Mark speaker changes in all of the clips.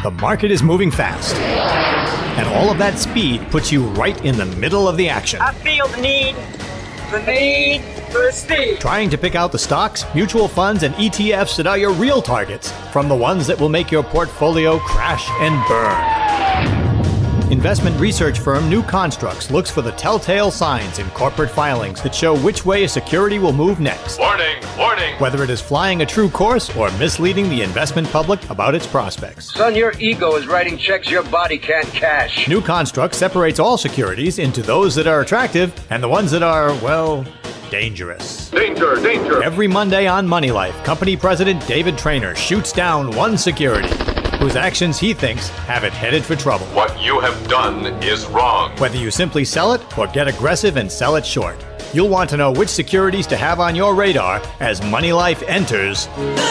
Speaker 1: The market is moving fast. And all of that speed puts you right in the middle of the action.
Speaker 2: I feel the need for speed.
Speaker 1: Trying to pick out the stocks, mutual funds, and ETFs that are your real targets from the ones that will make your portfolio crash and burn. Investment research firm New Constructs looks for the telltale signs in corporate filings that show which way a security will move next.
Speaker 3: Warning, warning.
Speaker 1: Whether it is flying a true course or misleading the investment public about its prospects.
Speaker 4: Son, your ego is writing checks your body can't cash.
Speaker 1: New Constructs separates all securities into those that are attractive and the ones that are, well, dangerous.
Speaker 3: Danger, danger.
Speaker 1: Every Monday on Money Life, company president David Traynor shoots down one security whose actions he thinks have it headed for trouble.
Speaker 3: What you have done is wrong. Whether
Speaker 1: Whether you simply sell it or get aggressive and sell it short, you'll want to know which securities to have on your radar as Money Life enters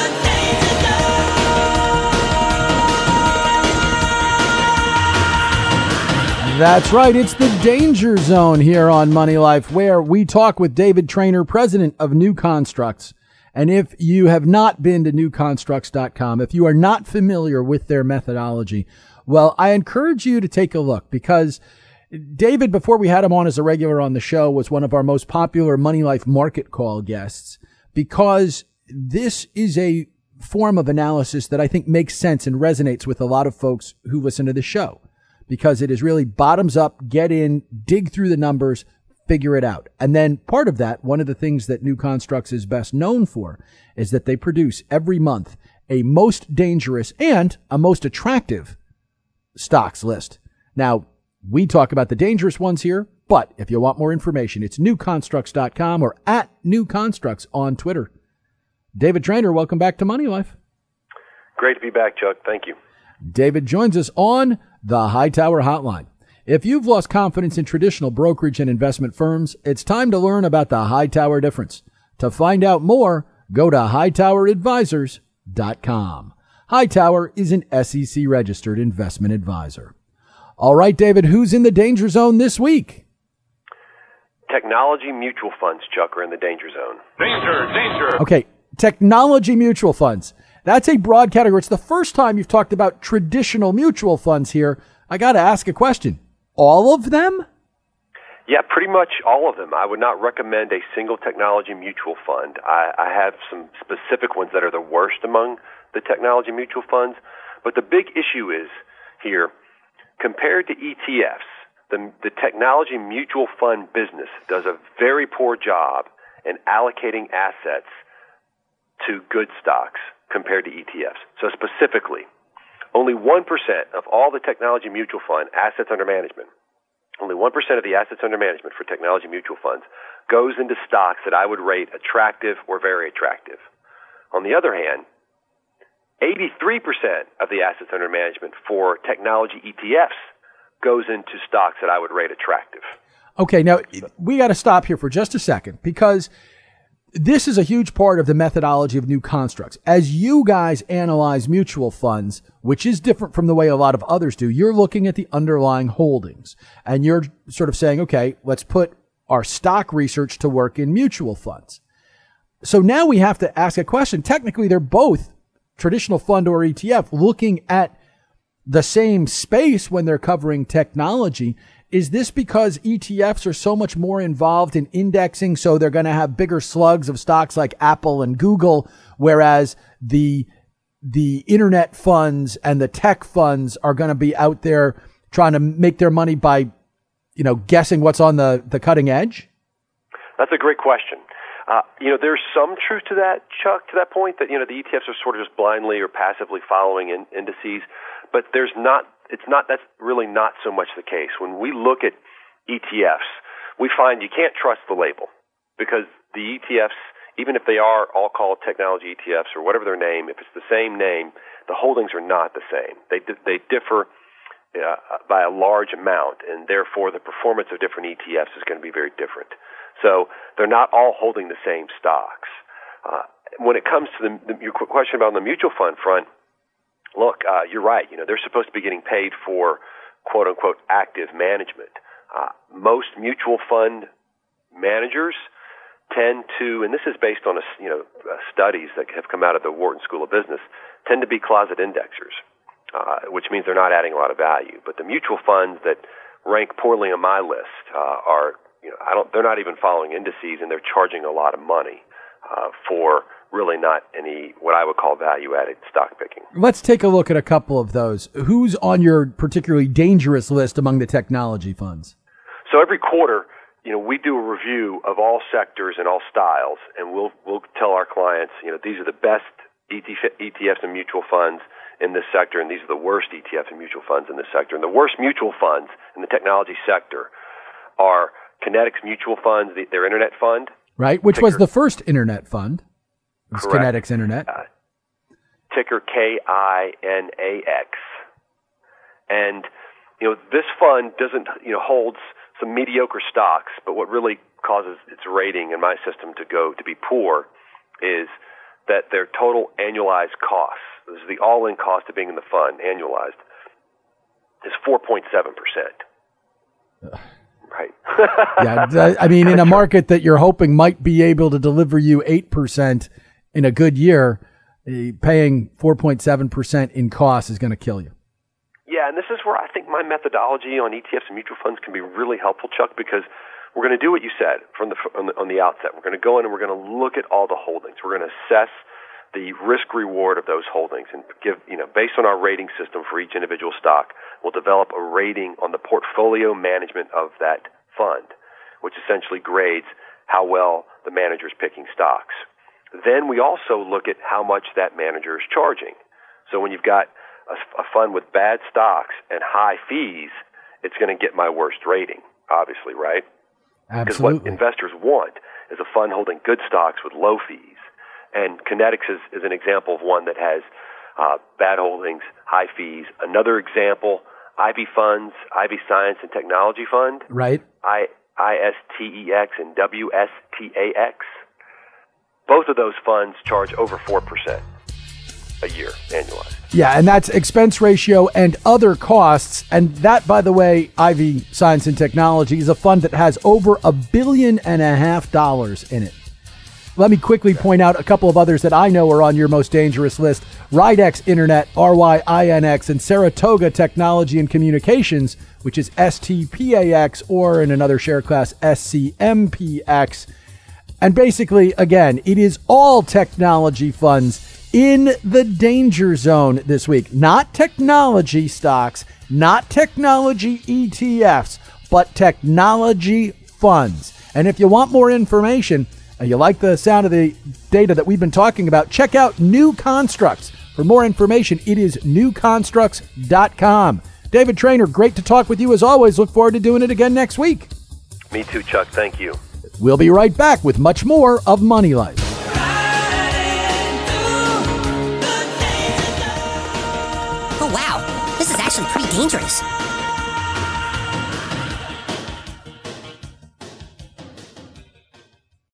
Speaker 5: That's right. It's the Danger Zone here on Money Life, where we talk with David Traynor, president of New Constructs. And if you have not been to newconstructs.com, if you are not familiar with their methodology, well, I encourage you to take a look, because David, before we had him on as a regular on the show, was one of our most popular Money Life Market Call guests, because this is a form of analysis that I think makes sense and resonates with a lot of folks who listen to the show, because it is really bottoms up, get in, dig through the numbers, figure it out. And then part of that, one of the things that New Constructs is best known for, is that they produce every month a most dangerous and a most attractive stocks list. Now, we talk about the dangerous ones here, but if you want more information, it's newconstructs.com or at New Constructs on Twitter. David Traynor, welcome back to Money Life.
Speaker 6: Great to be back, Chuck. Thank you.
Speaker 5: David joins us on the Hightower Hotline. If you've lost confidence in traditional brokerage and investment firms, it's time to learn about the Hightower difference. To find out more, go to hightoweradvisors.com. Hightower is an SEC-registered investment advisor. All right, David, who's in the danger zone this week?
Speaker 6: Technology mutual funds, Chuck, are in the danger zone.
Speaker 3: Danger, danger.
Speaker 5: Okay, technology mutual funds. That's a broad category. It's the first time you've talked about traditional mutual funds here. I got to ask a question. All of them?
Speaker 6: Yeah, pretty much all of them. I would not recommend a single technology mutual fund. I have some specific ones that are the worst among the technology mutual funds. But the big issue is here, compared to ETFs, the technology mutual fund business does a very poor job in allocating assets to good stocks compared to ETFs. So specifically, only 1% of all the technology mutual fund assets under management, only 1% of the assets under management for technology mutual funds goes into stocks that I would rate attractive or very attractive. On the other hand, 83% of the assets under management for technology ETFs goes into stocks that I would rate attractive.
Speaker 5: Okay, now we got to stop here for just a second, because this is a huge part of the methodology of New Constructs. As you guys analyze mutual funds, which is different from the way a lot of others do, you're looking at the underlying holdings, and you're sort of saying, okay, let's put our stock research to work in mutual funds. So now we have to ask a question. Technically, they're both traditional fund or ETF looking at the same space when they're covering technology. Is this because ETFs are so much more involved in indexing, so they're going to have bigger slugs of stocks like Apple and Google, whereas the internet funds and the tech funds are going to be out there trying to make their money by, guessing what's on the cutting edge?
Speaker 6: That's a great question. There's some truth to that, Chuck, to that point that, the ETFs are sort of just blindly or passively following indices, but that's really not so much the case. When we look at ETFs, we find you can't trust the label, because the ETFs, even if they are all called technology ETFs or whatever their name, if it's the same name, the holdings are not the same. They differ by a large amount, and therefore the performance of different ETFs is going to be very different. So they're not all holding the same stocks. When it comes to your question about the mutual fund front, look, you're right. They're supposed to be getting paid for quote unquote active management. Most mutual fund managers tend to, and this is based on studies that have come out of the Wharton School of Business, tend to be closet indexers. which means they're not adding a lot of value. But the mutual funds that rank poorly on my list they're not even following indices, and they're charging a lot of money for really not any what I would call value-added stock picking.
Speaker 5: Let's take a look at a couple of those. Who's on your particularly dangerous list among the technology funds?
Speaker 6: So every quarter, we do a review of all sectors and all styles, and we'll tell our clients, these are the best ETFs and mutual funds in this sector, and these are the worst ETFs and mutual funds in this sector. And the worst mutual funds in the technology sector are Kinetics Mutual Funds, their internet fund.
Speaker 5: Right, which was the first internet fund. It was Kinetics Internet.
Speaker 6: Ticker KINAX. And, this fund doesn't, holds some mediocre stocks, but what really causes its rating in my system to be poor is that their total annualized costs, this is the all-in cost of being in the fund, annualized, is 4.7%. Right.
Speaker 5: Yeah, I mean, in a market that you're hoping might be able to deliver you 8% in a good year, paying 4.7% in costs is going to kill you.
Speaker 6: Yeah, and this is where I think my methodology on ETFs and mutual funds can be really helpful, Chuck, because we're going to do what you said on the outset. We're going to go in and we're going to look at all the holdings. We're going to assess the risk reward of those holdings and give, based on our rating system for each individual stock, we'll develop a rating on the portfolio management of that fund, which essentially grades how well the manager is picking stocks. Then we also look at how much that manager is charging. So when you've got a fund with bad stocks and high fees, it's going to get my worst rating, obviously, right?
Speaker 5: Absolutely.
Speaker 6: Because what investors want is a fund holding good stocks with low fees. And Kinetics is an example of one that has bad holdings, high fees. Another example, Ivy Funds, Ivy Science and Technology Fund.
Speaker 5: Right.
Speaker 6: ISTEX and WSTAX. Both of those funds charge over 4% a year annualized.
Speaker 5: Yeah, and that's expense ratio and other costs. And that, by the way, Ivy Science and Technology is a fund that has over $1.5 billion in it. Let me quickly point out a couple of others that I know are on your most dangerous list. Ridex Internet, RYINX, and Saratoga Technology and Communications, which is STPAX, or in another share class, SCMPX. And basically, again, it is all technology funds in the danger zone this week. Not technology stocks, not technology ETFs, but technology funds. And if you want more information, you like the sound of the data that we've been talking about, check out New Constructs. For more information, it is newconstructs.com. David Traynor, great to talk with you as always. Look forward to doing it again next week.
Speaker 6: Me too, Chuck. Thank you.
Speaker 5: We'll be right back with much more of Money Life.
Speaker 7: Oh, wow. This is actually pretty dangerous.